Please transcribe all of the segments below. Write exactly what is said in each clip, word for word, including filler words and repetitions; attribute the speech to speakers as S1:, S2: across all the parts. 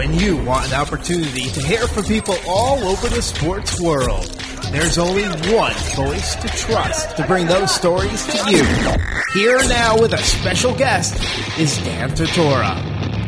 S1: When you want an opportunity to hear from people all over the sports world, there's only one voice to trust to bring those stories to you. Here now with a special guest is Dan Tortora.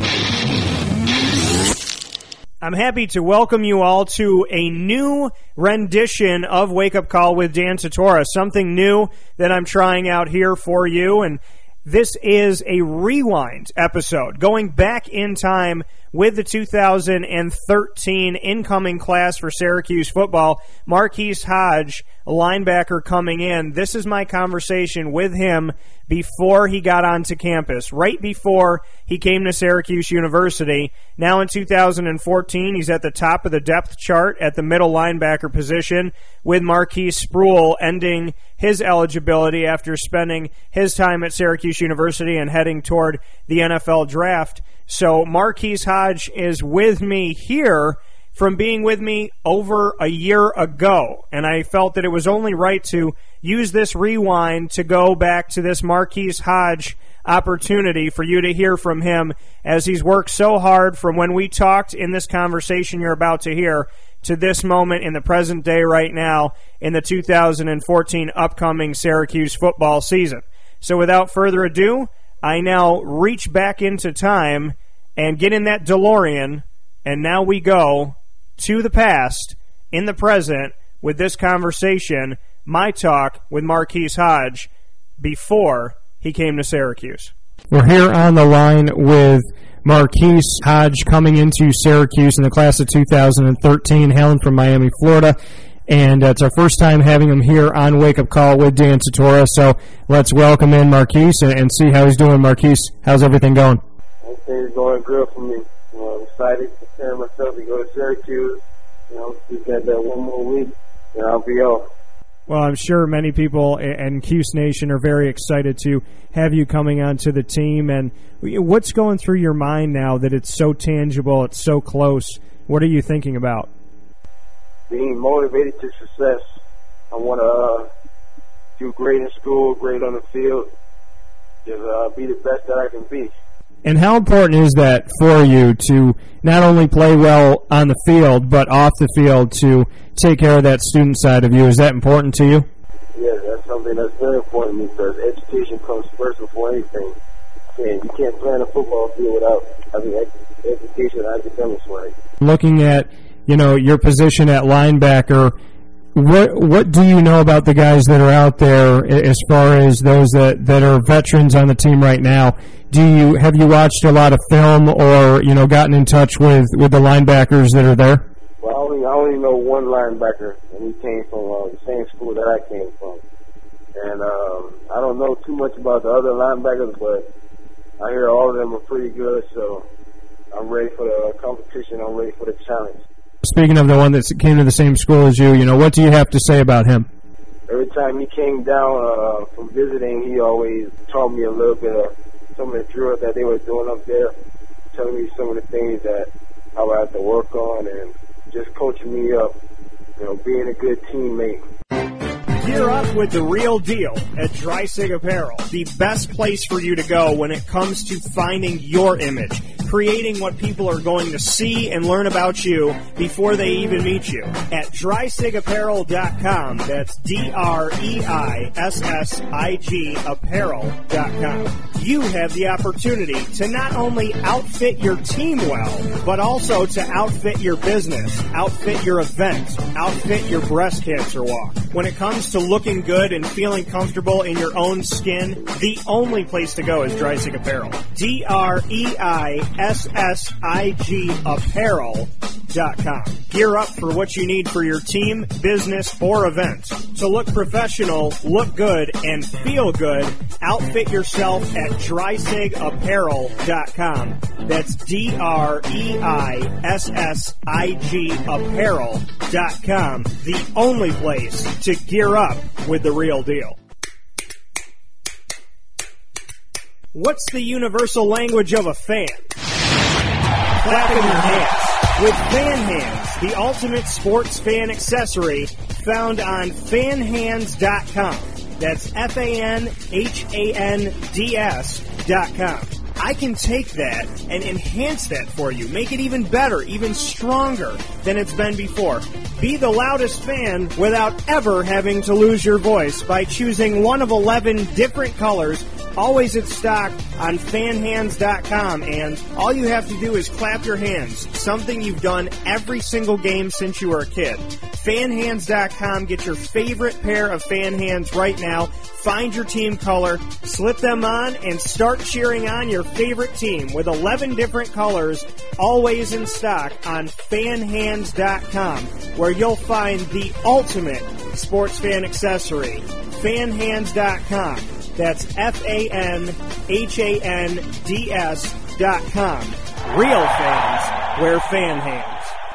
S2: I'm happy to welcome you all to a new rendition of Wake Up Call with Dan Tortora, something new that I'm trying out here for you, and this is a rewind episode, going back in time with the two thousand thirteen incoming class for Syracuse football. Marquise Hodge, a linebacker coming in. This is my conversation with him before he got onto campus, right before he came to Syracuse University. Now in two thousand fourteen, he's at the top of the depth chart at the middle linebacker position, with Marquise Sproul ending his eligibility after spending his time at Syracuse University and heading toward the N F L draft. So Marquise Hodge is with me here from being with me over a year ago, and I felt that it was only right to use this rewind to go back to this Marquise Hodge opportunity for you to hear from him as he's worked so hard from when we talked in this conversation you're about to hear to this moment in the present day right now in the two thousand fourteen upcoming Syracuse football season. So without further ado, I now reach back into time and get in that DeLorean, and now we go to the past, in the present, with this conversation, my talk with Marquise Hodge before he came to Syracuse.
S3: We're here on the line with Marquise Hodge coming into Syracuse in the class of two thousand thirteen, hailing from Miami, Florida. And uh, it's our first time having him here on Wake Up Call with Dan Tortora. So let's welcome in Marquise and, and see how he's doing. Marquise, how's everything going?
S4: Everything's going good for me. You know, I'm excited to prepare myself to go to Syracuse. You know, just got that one more week, and I'll be off.
S3: Well, I'm sure many people and Cuse Nation are very excited to have you coming onto the team. And what's going through your mind now that it's so tangible, it's so close? What are you thinking about?
S4: Being motivated to success. I want to uh, do great in school, great on the field, just uh, be the best that I can be.
S3: And how important is that for you to not only play well on the field, but off the field to take care of that student side of you? Is that important to you?
S4: Yeah, that's something that's very important to me because education comes first before anything. And you can't play on a football field without having education and academics right.
S3: Looking at, you know, your position at linebacker, what what do you know about the guys that are out there as far as those that, that are veterans on the team right now? Do you have you watched a lot of film or, you know, gotten in touch with, with the linebackers that are there?
S4: Well, I only, I only know one linebacker, and he came from uh, the same school that I came from. And um, I don't know too much about the other linebackers, but I hear all of them are pretty good, so I'm ready for the competition. I'm ready for the challenge.
S3: Speaking of the one that came to the same school as you, you know, what do you have to say about him?
S4: Every time he came down uh, from visiting, he always taught me a little bit of some of the drills that they were doing up there, telling me some of the things that I would have to work on and just coaching me up, you know, being a good teammate.
S2: Gear up with the real deal at Dreisig Apparel, the best place for you to go when it comes to finding your image, creating what people are going to see and learn about you before they even meet you. At Dreisig Apparel dot com, that's D R E I S S I G apparel dot com. You have the opportunity to not only outfit your team well, but also to outfit your business, outfit your event, outfit your breast cancer walk. When it comes to looking good and feeling comfortable in your own skin, the only place to go is Dreisig Apparel. D R E I S S I G apparel dot com. Gear up for what you need for your team, business, or event. To look professional, look good, and feel good, outfit yourself at Dreisig apparel dot com. That's D R E I S S I G apparel dot com. The only place to gear up with the real deal. What's the universal language of a fan? Clapping your hands. With Fan Hands, the ultimate sports fan accessory found on fan hands dot com. That's F A N H A N D S dot com. I can take that and enhance that for you, make it even better, even stronger than it's been before. Be the loudest fan without ever having to lose your voice by choosing one of eleven different colors, always in stock on fan hands dot com. And all you have to do is clap your hands, something you've done every single game since you were a kid. fan hands dot com. Get your favorite pair of fan hands right now. Find your team color, slip them on, and start cheering on your favorite team with eleven different colors, always in stock on fan hands dot com, where you'll find the ultimate sports fan accessory. fan hands dot com. That's F A N H A N D S dot com. Real fans wear fan hands.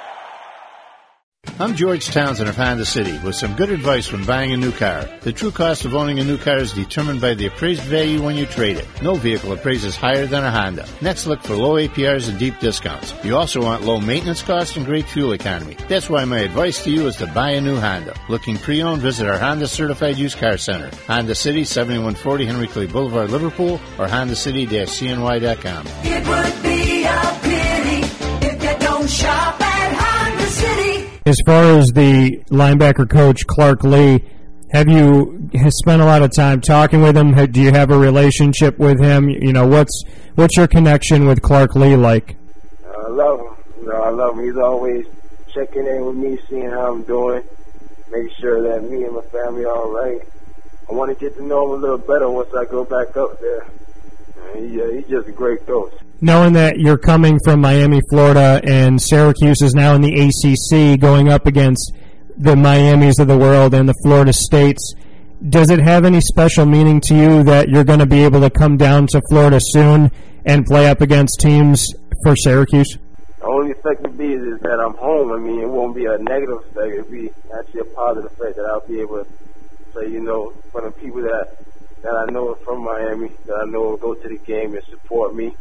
S5: I'm George Townsend of Honda City with some good advice when buying a new car. The true cost of owning a new car is determined by the appraised value when you trade it. No vehicle appraises higher than a Honda. Next, look for low A P Rs and deep discounts. You also want low maintenance costs and great fuel economy. That's why my advice to you is to buy a new Honda. Looking pre-owned, visit our Honda Certified Used Car Center. Honda City, seventy-one forty Henry Clay Boulevard, Liverpool, or honda city dash c n y dot com.
S6: It would be a pity if you don't shop at Honda City.
S3: As far as the linebacker coach, Clark Lea, have you has spent a lot of time talking with him? Do you have a relationship with him? You know, what's what's your connection with Clark Lea like?
S4: I love him. You know, I love him. He's always checking in with me, seeing how I'm doing, making sure that me and my family are all right. I want to get to know him a little better once I go back up there. He, uh, he's just a great coach.
S3: Knowing that you're coming from Miami, Florida, and Syracuse is now in the A C C going up against the Miamis of the world and the Florida States, does it have any special meaning to you that you're going to be able to come down to Florida soon and play up against teams for Syracuse?
S4: The only effect it be is, is that I'm home. I mean, it won't be a negative effect. It'll be actually a positive effect that I'll be able to say, you know, for the people that that I know are from Miami, that I know will go to the game and support me.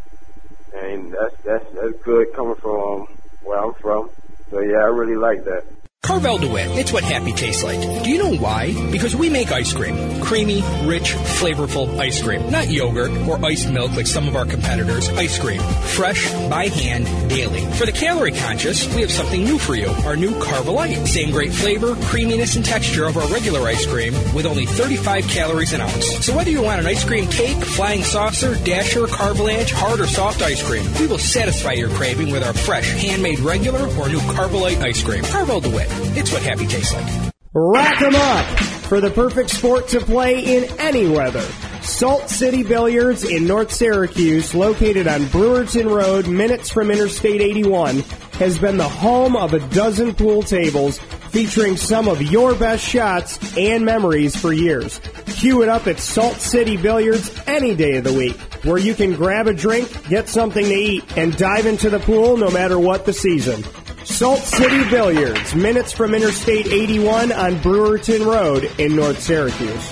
S4: And that's that's that's good coming from where I'm from. So, yeah, I really like that.
S7: Carvel DeWitt, it's what happy tastes like. Do you know why? Because we make ice cream. Creamy, rich, flavorful ice cream. Not yogurt or iced milk like some of our competitors. Ice cream. Fresh, by hand, daily. For the calorie conscious, we have something new for you. Our new Carvelite. Same great flavor, creaminess, and texture of our regular ice cream with only thirty-five calories an ounce. So whether you want an ice cream cake, flying saucer, dasher, carvalanche, hard or soft ice cream, we will satisfy your craving with our fresh, handmade regular or new Carvelite ice cream. Carvel DeWitt. It's what happy tastes like.
S2: Rack 'em up for the perfect sport to play in any weather. Salt City Billiards in North Syracuse, located on Brewerton Road, minutes from Interstate eighty-one, has been the home of a dozen pool tables featuring some of your best shots and memories for years. Cue it up at Salt City Billiards any day of the week, where you can grab a drink, get something to eat, and dive into the pool no matter what the season. Salt City Billiards, minutes from Interstate eighty-one on Brewerton Road in North Syracuse.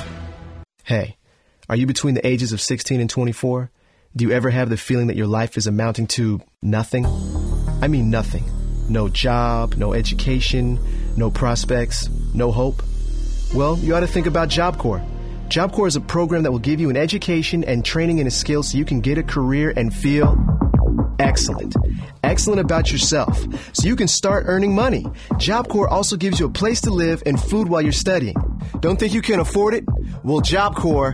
S8: Hey, are you between the ages of sixteen and twenty-four? Do you ever have the feeling that your life is amounting to nothing? I mean nothing. No job, no education, no prospects, no hope? Well, you ought to think about Job Corps. Job Corps is a program that will give you an education and training in a skill so you can get a career and feel excellent. Excellent about yourself, so you can start earning money. Job Corps also gives you a place to live and food while you're studying. Don't think you can afford it? Well, Job Corps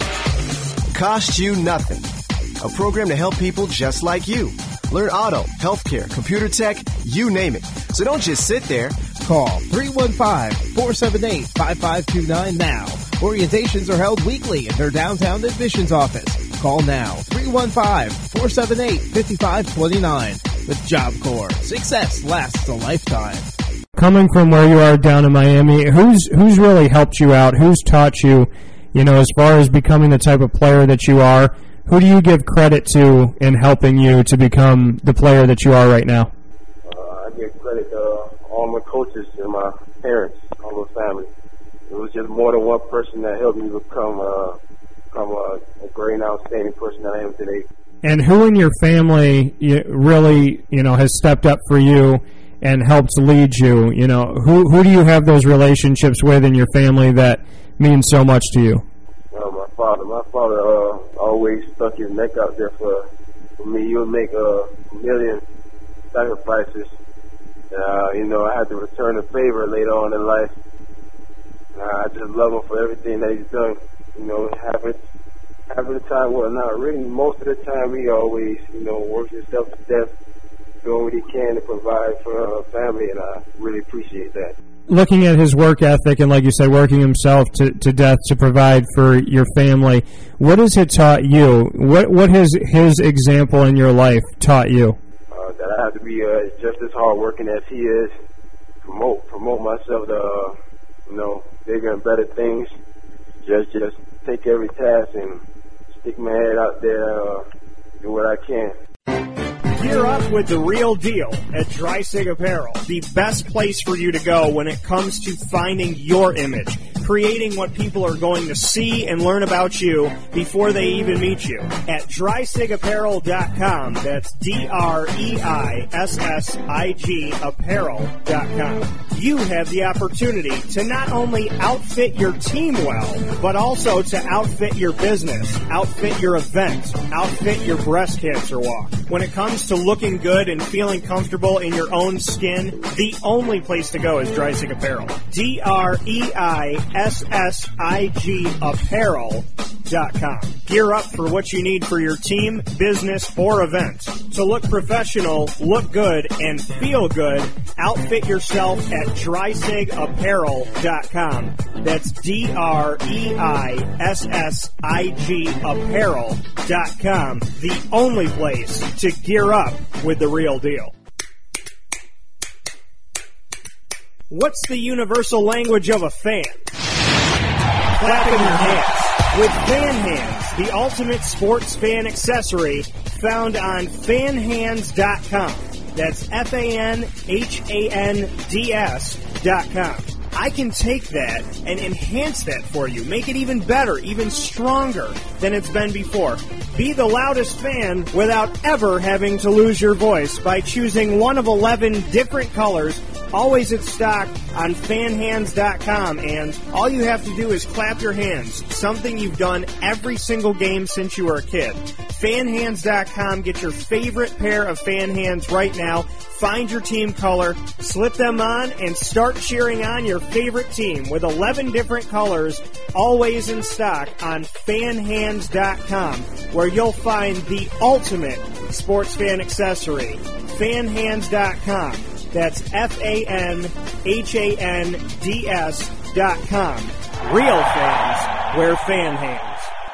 S8: costs you nothing. A program to help people just like you. Learn auto, healthcare, computer tech, you name it. So don't just sit there.
S1: Call three one five, four seven eight, five five two nine now. Orientations are held weekly in their downtown admissions office. Call now, three one five, four seven eight, five five two nine. With Job Corps, success lasts a lifetime.
S3: Coming from where you are down in Miami, who's who's really helped you out? Who's taught you, you know, as far as becoming the type of player that you are? Who do you give credit to in helping you to become the player that you are right now?
S4: Uh, I give credit to uh, all my coaches and my parents, all my family. It was just more than one person that helped me become, uh, become a, a great and outstanding person that I am today.
S3: And who in your family really, you know, has stepped up for you and helped lead you? You know, who who do you have those relationships with in your family that mean so much to you?
S4: Uh, my father. My father uh, always stuck his neck out there for, for for me. You'll make a million sacrifices. Uh, you know, I had to return the favor later on in life. Uh, I just love him for everything that he's done. You know, half of, half of the time, well, not really, most of the time, he always, you know, works himself to death, doing what he can to provide for a family, and I really appreciate that.
S3: Looking at his work ethic and, like you said, working himself to, to death to provide for your family, what has it taught you? What what has his example in your life taught you?
S4: Uh, that I have to be uh, just as hardworking as he is, promote promote myself to, uh, you know, bigger and better things. Just just take every task and stick my head out there, uh, do what I can.
S2: Gear up with the real deal at Dreisig Apparel, the best place for you to go when it comes to finding your image, creating what people are going to see and learn about you before they even meet you. At dreisig apparel dot com, that's D R E I S S I G apparel dot com. You have the opportunity to not only outfit your team well, but also to outfit your business, outfit your event, outfit your breast cancer walk. When it comes to looking good and feeling comfortable in your own skin, the only place to go is Dreisig Apparel. D R E I S S I G apparel dot com. Gear up for what you need for your team, business, or event. To look professional, look good, and feel good, outfit yourself at dreisig apparel dot com. That's D R E I S S I G apparel dot com. The only place to gear up with the real deal. What's the universal language of a fan? Clapping your hands. With Fan Hands, the ultimate sports fan accessory, found on fan hands dot com. That's F A N H A N D S dot com. I can take that and enhance that for you, make it even better, even stronger than it's been before. Be the loudest fan without ever having to lose your voice by choosing one of eleven different colors, always in stock on fan hands dot com, and all you have to do is clap your hands, something you've done every single game since you were a kid. fan hands dot com, get your favorite pair of fan hands right now, find your team color, slip them on, and start cheering on your favorite team with eleven different colors, always in stock on fan hands dot com, where you'll find the ultimate sports fan accessory. fan hands dot com. That's F A N H A N D S dot com. Real fans wear fan hands.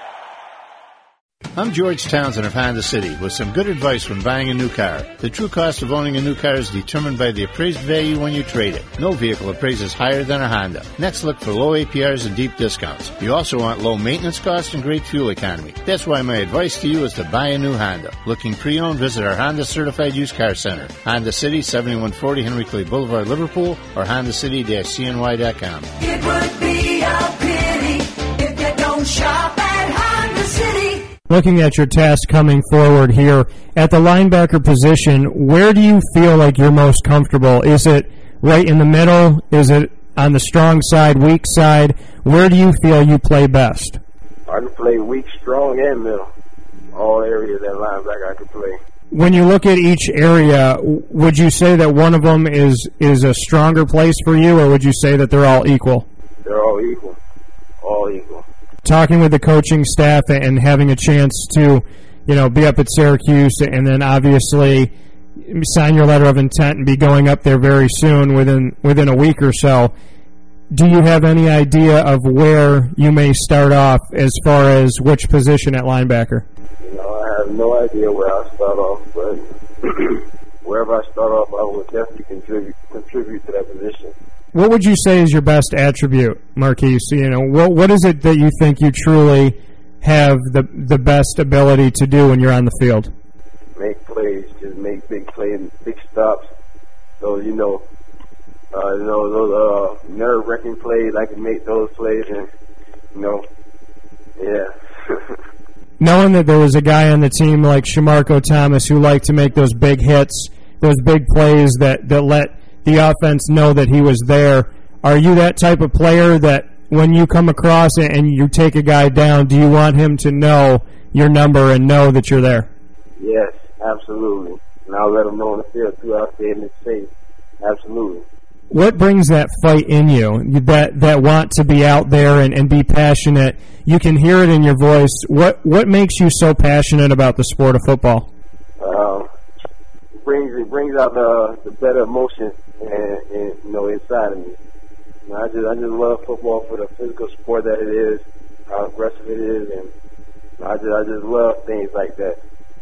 S5: I'm George Townsend of Honda City with some good advice when buying a new car. The true cost of owning a new car is determined by the appraised value when you trade it. No vehicle appraises higher than a Honda. Next, look for low A P Rs and deep discounts. You also want low maintenance costs and great fuel economy. That's why my advice to you is to buy a new Honda. Looking pre-owned, visit our Honda Certified Used Car Center. Honda City, seventy-one forty Henry Clay Boulevard, Liverpool, or honda city dash c n y dot com.
S6: It would be a pity if you don't shop at Honda City.
S3: Looking at your task coming forward here, at the linebacker position, where do you feel like you're most comfortable? Is it right in the middle? Is it on the strong side, weak side? Where do you feel you play best?
S4: I can play weak, strong, and middle. All areas that linebacker I can play.
S3: When you look at each area, would you say that one of them is, is a stronger place for you, or would you say that they're all equal?
S4: They're all equal. All equal.
S3: Talking with the coaching staff and having a chance to, you know, be up at Syracuse and then obviously sign your letter of intent and be going up there very soon within within a week or so, do you have any idea of where you may start off as far as which position at linebacker?
S4: You know, I have no idea where I start off, but wherever I start off, I will definitely contribute contribute to that position.
S3: What would you say is your best attribute, Marquise? You know, what what is it that you think you truly have the the best ability to do when you're on the field?
S4: Make plays, just make big plays, big stops. So you know, uh, you know those uh, nerve-wracking plays. I can make those plays, and you know, yeah.
S3: Knowing that there was a guy on the team like Shamarko Thomas who liked to make those big hits, those big plays that, that let the offense know that he was there, are you that type of player that when you come across it and you take a guy down, do you want him to know your number and know that you're there?
S4: Yes, absolutely. And I'll let them know on the field, too, out there in the safe. Absolutely.
S3: What brings that fight in you, that that want to be out there and, and be passionate? You can hear it in your voice. What what makes you so passionate about the sport of football?
S4: Uh, it brings it brings out the the better emotion and, and you know inside of me. You know, I just I just love football for the physical sport that it is, how aggressive it is, and you know, I just I just love things like that.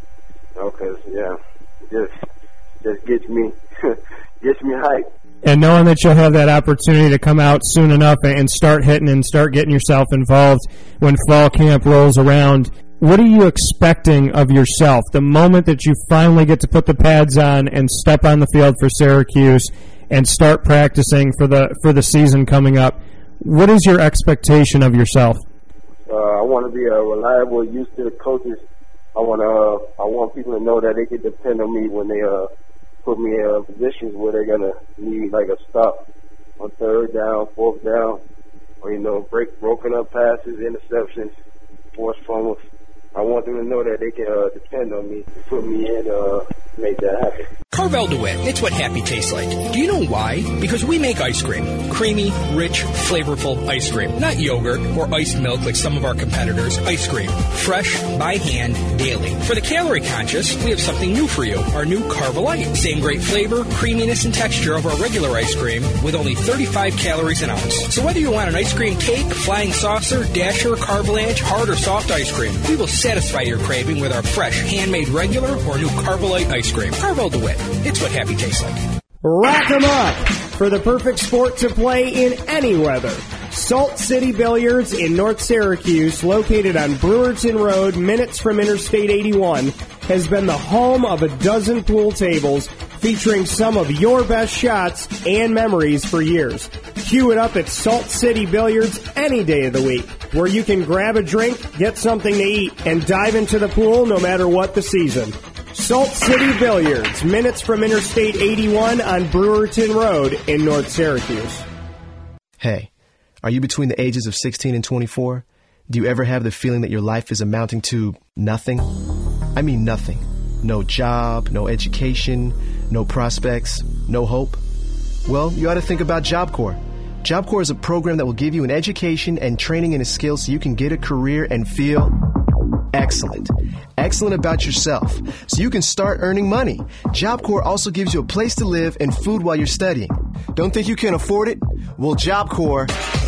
S4: You know, 'cause yeah, it just just gets me gets me hyped.
S3: And knowing that you'll have that opportunity to come out soon enough and start hitting and start getting yourself involved when fall camp rolls around, what are you expecting of yourself the moment that you finally get to put the pads on and step on the field for Syracuse and start practicing for the for the season coming up? What is your expectation of yourself?
S4: Uh, I want to be a reliable use to the coaches. I want to. Uh, I want people to know that they can depend on me when they uh. put me in positions where they're going to need like a stop on third down, fourth down, or, you know, break broken up passes, interceptions, forced fumbles. I want them to know that they can uh, depend on me to put me in uh make that happen.
S7: Carvel DeWitt, it's what happy tastes like. Do you know why? Because we make ice cream. Creamy, rich, flavorful ice cream. Not yogurt or iced milk like some of our competitors. Ice cream. Fresh, by hand, daily. For the calorie conscious, we have something new for you. Our new Carvelite. Same great flavor, creaminess, and texture of our regular ice cream with only thirty-five calories an ounce. So whether you want an ice cream cake, flying saucer, dasher, carvalanche, hard or soft ice cream, we will satisfy your craving with our fresh, handmade regular or new Carvelite ice cream. Carvel DeWitt. It's what happy tastes like.
S2: Rack 'em up for the perfect sport to play in any weather. Salt City Billiards in North Syracuse, located on Brewerton Road, minutes from Interstate eighty-one, has been the home of a dozen pool tables featuring some of your best shots and memories for years. Cue it up at Salt City Billiards any day of the week, where you can grab a drink, get something to eat, and dive into the pool no matter what the season. Salt City Billiards, minutes from Interstate eighty-one on Brewerton Road in North Syracuse.
S8: Hey, are you between the ages of sixteen and twenty-four? Do you ever have the feeling that your life is amounting to nothing? I mean nothing. No job, no education, no prospects, no hope? Well, you ought to think about Job Corps. Job Corps is a program that will give you an education and training in a skill so you can get a career and feel excellent. Excellent about yourself, so you can start earning money. Job Corps also gives you a place to live and food while you're studying. Don't think you can afford it? Well, Job Corps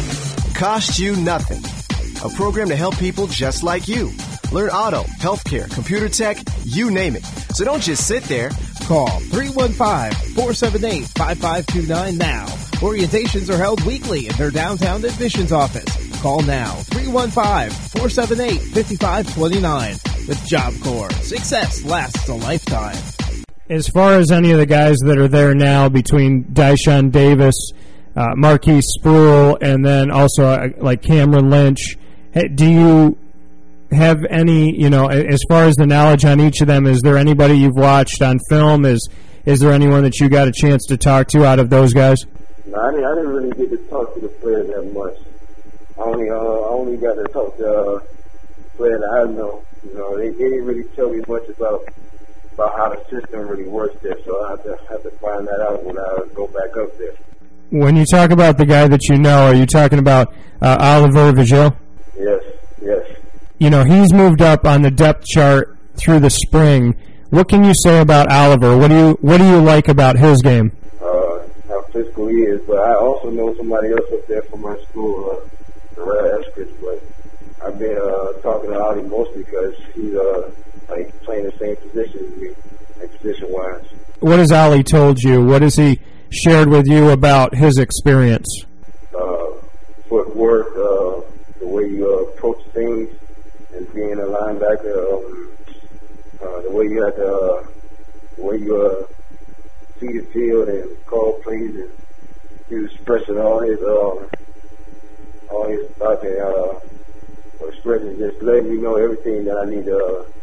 S8: costs you nothing. A program to help people just like you. Learn auto, healthcare, computer tech, you name it. So don't just sit there.
S1: Call three one five, four seven eight, five five two nine now. Orientations are held weekly in their downtown admissions office. Call now, three one five, four seven eight, five five two nine. With Job Corps, success lasts a lifetime.
S3: As far as any of the guys that are there now, between Dyshawn Davis, uh, Marquise Spruill, and then also uh, like Cameron Lynch, do you have any, you know, as far as the knowledge on each of them, is there anybody you've watched on film? Is is there anyone that you got a chance to talk to out of those guys?
S4: No, I didn't, I didn't really get to talk to the players that much. I only, uh, I only got to talk to uh, players that I know. You know, they, they didn't really tell me much about about how the system really works there, so I have to have to find that out when I go back up there.
S3: When you talk about the guy that you know, are you talking about uh, Oliver Vigil?
S4: Yes, yes.
S3: You know, he's moved up on the depth chart through the spring. What can you say about Oliver? What do you what do you like about his game?
S4: Uh, how physical he is, but I also know somebody else up there from my school, uh, the Red Eskridge, but I've been uh, talking to Ollie mostly because he's uh, like playing the same position as me, like position-wise.
S3: What has Ollie told you? What has he shared with you about his experience?
S4: Uh, footwork, uh, the way you uh, approach things, and being a linebacker, um, uh, the way you have to, uh, the way you uh, see the field and call plays, and he was expressing all his, um, all his thoughts and uh, expressions, just letting me know everything that I need to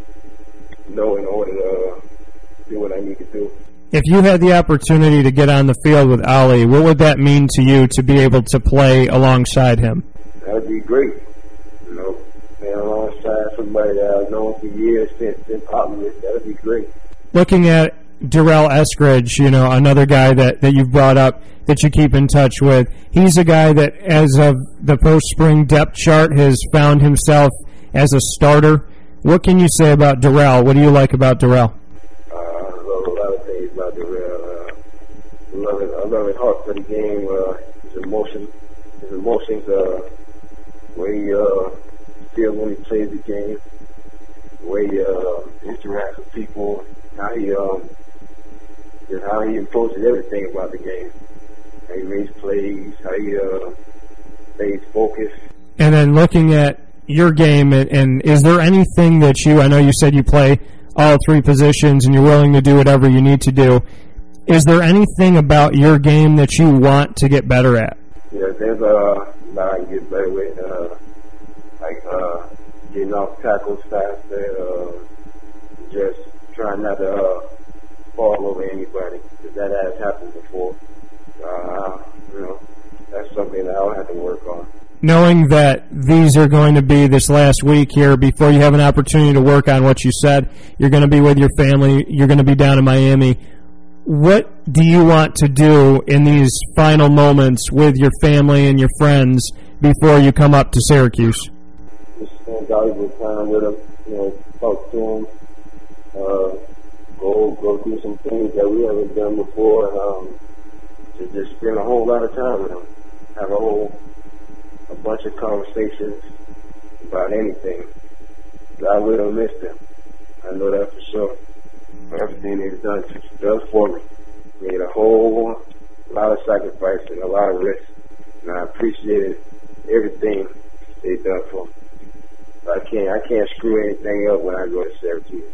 S4: uh, know in order to uh, do what I need to do.
S3: If you had the opportunity to get on the field with Ollie, what would that mean to you to be able to play alongside him?
S4: That would be great. You know, playing alongside somebody somebody that I've known for years since been popular. That would be great.
S3: Looking at Darrell Eskridge, you know, another guy that, that you've brought up that you keep in touch with. He's a guy that, as of the post-spring depth chart, has found himself as a starter. What can you say about Darrell? What do you like about Darrell?
S4: Uh, I love a lot of things about Darrell. Uh, I love it. I love his heart for the game. Uh, his emotion, his emotions. Uh, the way he uh, feels when he plays the game. The way he uh, interacts with people. How he um, just how he approaches everything about the game. How he makes plays. How he uh, stays focused.
S3: And then looking at your game, and, and is there anything that you, I know you said you play all three positions and you're willing to do whatever you need to do. Is there anything about your game that you want to get better at?
S4: Yeah, there's a uh, lot I can get better with, uh, like uh, getting off tackles faster, uh, just trying not to uh, fall over anybody, because that has happened before. Uh, you know, that's something that I'll have to work on.
S3: Knowing that these are going to be this last week here before you have an opportunity to work on what you said, you're going to be with your family, you're going to be down in Miami. What do you want to do in these final moments with your family and your friends before you come up to Syracuse?
S4: Just spend valuable time with them, you know, talk to them, uh, go go do some things that we haven't done before, and um, to just spend a whole lot of time with them, have a whole a bunch of conversations about anything. I will miss them. I know that for sure. Everything they've done does for me. Made a whole lot of sacrifice and a lot of risk, and I appreciated everything they've done for me. I can't, I can't screw anything up when I go to Syracuse.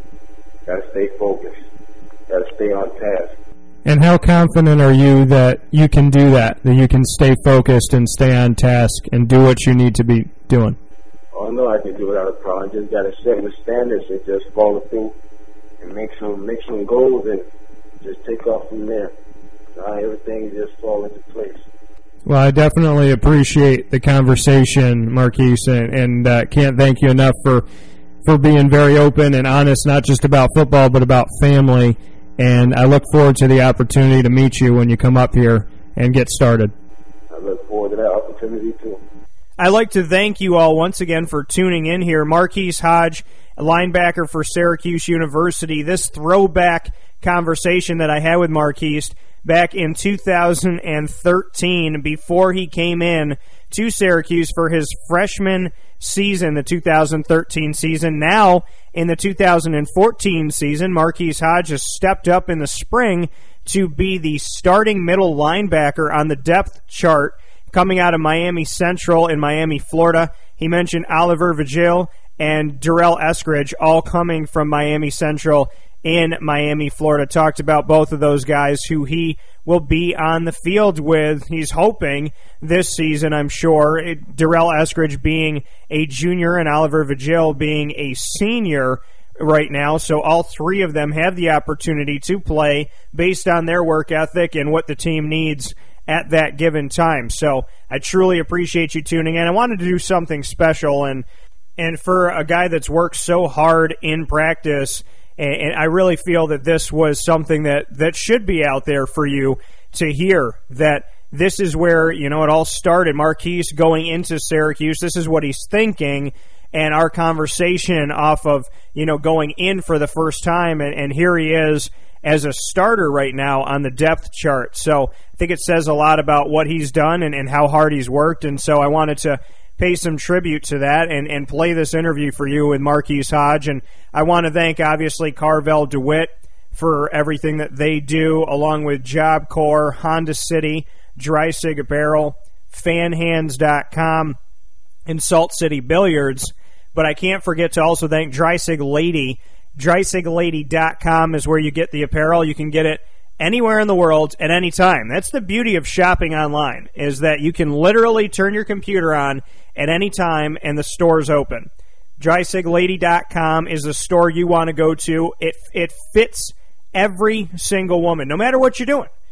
S4: Gotta stay focused. Gotta stay on task.
S3: And how confident are you that you can do that, that you can stay focused and stay on task and do what you need to be doing?
S4: Oh, no, I can do it without a problem. I just got to set the standards and just follow through and make some, make some goals and just take off from there. Uh, everything just fall into place.
S3: Well, I definitely appreciate the conversation, Marquise, and, and uh, can't thank you enough for, for being very open and honest, not just about football, but about family. And I look forward to the opportunity to meet you when you come up here and get started.
S4: I look forward to that opportunity, too.
S2: I'd like to thank you all once again for tuning in here. Marquise Hodge, a linebacker for Syracuse University. This throwback conversation that I had with Marquise back in two thousand thirteen, before he came in to Syracuse for his freshman season, the two thousand thirteen season. Now, in the two thousand fourteen season, Marquise Hodge has stepped up in the spring to be the starting middle linebacker on the depth chart coming out of Miami Central in Miami, Florida. He mentioned Oliver Vigil and Darrell Eskridge, all coming from Miami Central in Miami, Florida. Talked about both of those guys who he will be on the field with, he's hoping, this season, I'm sure. It, Darrell Eskridge being a junior and Oliver Vigil being a senior right now. So all three of them have the opportunity to play based on their work ethic and what the team needs at that given time. So I truly appreciate you tuning in. I wanted to do something special, and and for a guy that's worked so hard in practice, and, and I really feel that this was something that, that should be out there for you to hear, that this is where, you know, it all started. Marquise going into Syracuse, this is what he's thinking, and our conversation off of, you know, going in for the first time, and, and here he is as a starter right now on the depth chart. So I think it says a lot about what he's done and, and how hard he's worked, and so I wanted to pay some tribute to that and, and play this interview for you with Marquise Hodge. And I want to thank, obviously, Carvel DeWitt for everything that they do, along with Job Corps, Honda City, Dry Sig Apparel, Fan Hands dot com, and Salt City Billiards. But I can't forget to also thank Dry Sig Lady. Dry Sig Lady dot com is where you get the apparel. You can get it anywhere in the world at any time. That's the beauty of shopping online, is that you can literally turn your computer on at any time and the store's open. Dry Sig Lady dot com is the store you want to go to. It it fits every single woman, no matter what you're doing.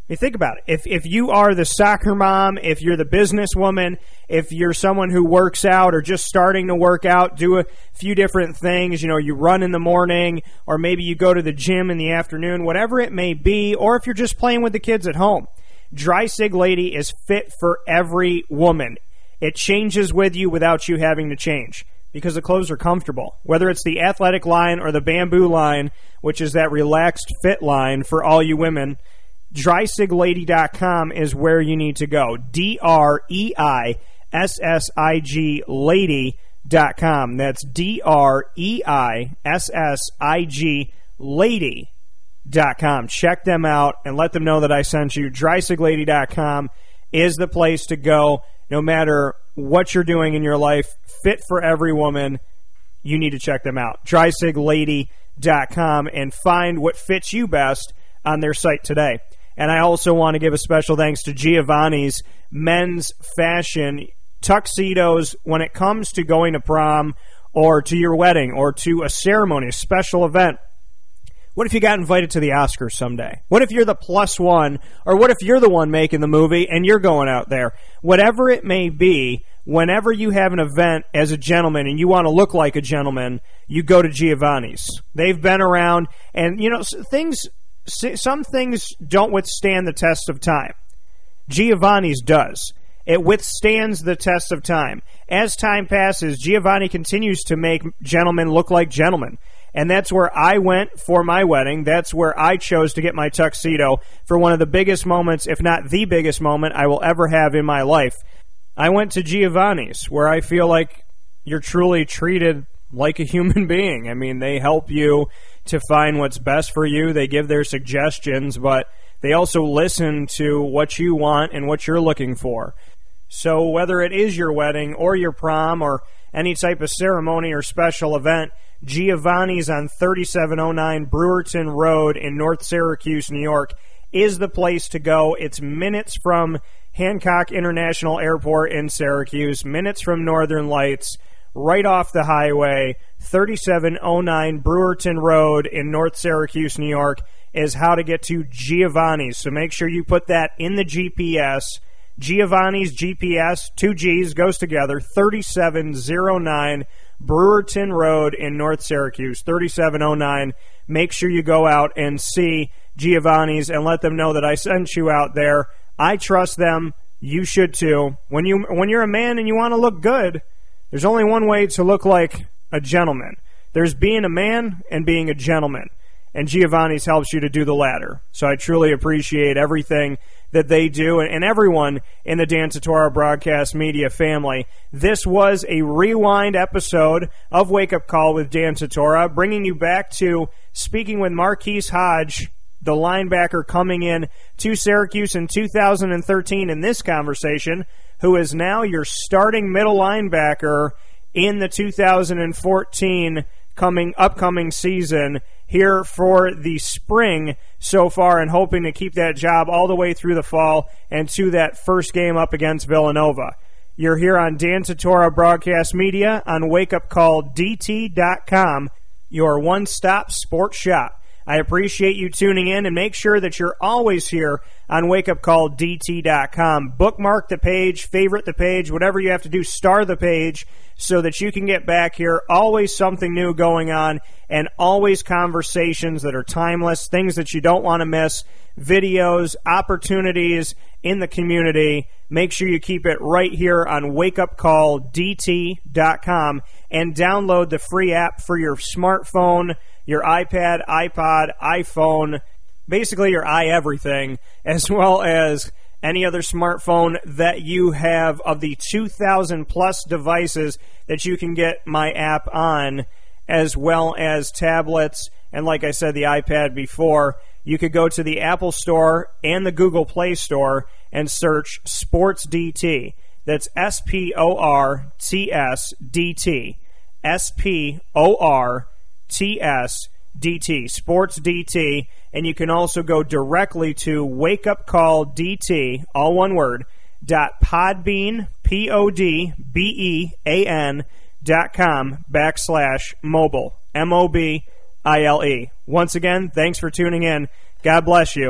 S2: mean, think about it. If if you are the soccer mom, if you're the businesswoman, if you're someone who works out or just starting to work out, do a few different things, you know, you run in the morning, or maybe you go to the gym in the afternoon, whatever it may be, or if you're just playing with the kids at home, Dry Sig Lady is fit for every woman. It changes with you without you having to change, because the clothes are comfortable. Whether it's the athletic line or the bamboo line, which is that relaxed fit line for all you women, dry sig lady dot com is where you need to go. D R E I S S I G lady dot com. That's D R E I S S I G lady dot com. Check them out and let them know that I sent you. dry sig lady dot com is the place to go. No matter what you're doing in your life, fit for every woman, you need to check them out. dry sig lady dot com, and find what fits you best on their site today. And I also want to give a special thanks to Giovanni's Men's Fashion Tuxedos. When it comes to going to prom or to your wedding or to a ceremony, a special event, what if you got invited to the Oscars someday? What if you're the plus one, or what if you're the one making the movie and you're going out there? Whatever it may be, whenever you have an event as a gentleman and you want to look like a gentleman, you go to Giovanni's. They've been around, and, you know, things... some things don't withstand the test of time. Giovanni's does. It withstands the test of time. As time passes, Giovanni continues to make gentlemen look like gentlemen. And that's where I went for my wedding. That's where I chose to get my tuxedo for one of the biggest moments, if not the biggest moment, I will ever have in my life. I went to Giovanni's, where I feel like you're truly treated like a human being. I mean, they help you to find what's best for you. They give their suggestions, but they also listen to what you want and what you're looking for. So whether it is your wedding or your prom or any type of ceremony or special event, Giovanni's on thirty-seven oh nine Brewerton Road in North Syracuse, New York, is the place to go. It's minutes from Hancock International Airport in Syracuse, minutes from Northern Lights, right off the highway. Thirty-seven oh nine Brewerton Road in North Syracuse, New York, is how to get to Giovanni's. So make sure you put that in the G P S. Giovanni's G P S, two G's, goes together, thirty-seven oh nine Brewerton Road in North Syracuse, thirty-seven oh nine. Make sure you go out and see Giovanni's and let them know that I sent you out there. I trust them. You should too. When you when you're a man and you want to look good, there's only one way to look like a gentleman. There's being a man and being a gentleman. And Giovanni's helps you to do the latter. So I truly appreciate everything that they do, and, and everyone in the Dan Tortora Broadcast Media family. This was a rewind episode of Wake Up Call with Dan Tortora, bringing you back to speaking with Marquise Hodge, the linebacker coming in to Syracuse in two thousand thirteen in this conversation, who is now your starting middle linebacker in the two thousand fourteen coming upcoming season, here for the spring so far, and hoping to keep that job all the way through the fall and to that first game up against Villanova. You're here on Dan Tortora Broadcast Media on wake up call D T dot com, your one-stop sports shop. I appreciate you tuning in, and make sure that you're always here on wake up call D T dot com. Bookmark the page, favorite the page, whatever you have to do, star the page so that you can get back here. Always something new going on, and always conversations that are timeless, things that you don't want to miss, videos, opportunities in the community. Make sure you keep it right here on wake up call D T dot com and download the free app for your smartphone, your iPad, iPod, iPhone, basically your iEverything, as well as any other smartphone that you have of the two thousand plus devices that you can get my app on, as well as tablets, and like I said, the iPad before. You could go to the Apple Store and the Google Play Store and search Sports D T. That's S P O R T S D T. S P O R T S D T. Sports D T. And you can also go directly to Wake Up Call D T, all one word, dot podbean, P O D B E A N, dot com, backslash mobile, M O B I L E. Once again, thanks for tuning in. God bless you,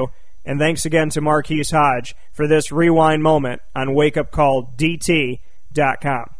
S2: And thanks again to Marquise Hodge for this rewind moment on wake up call D T dot com.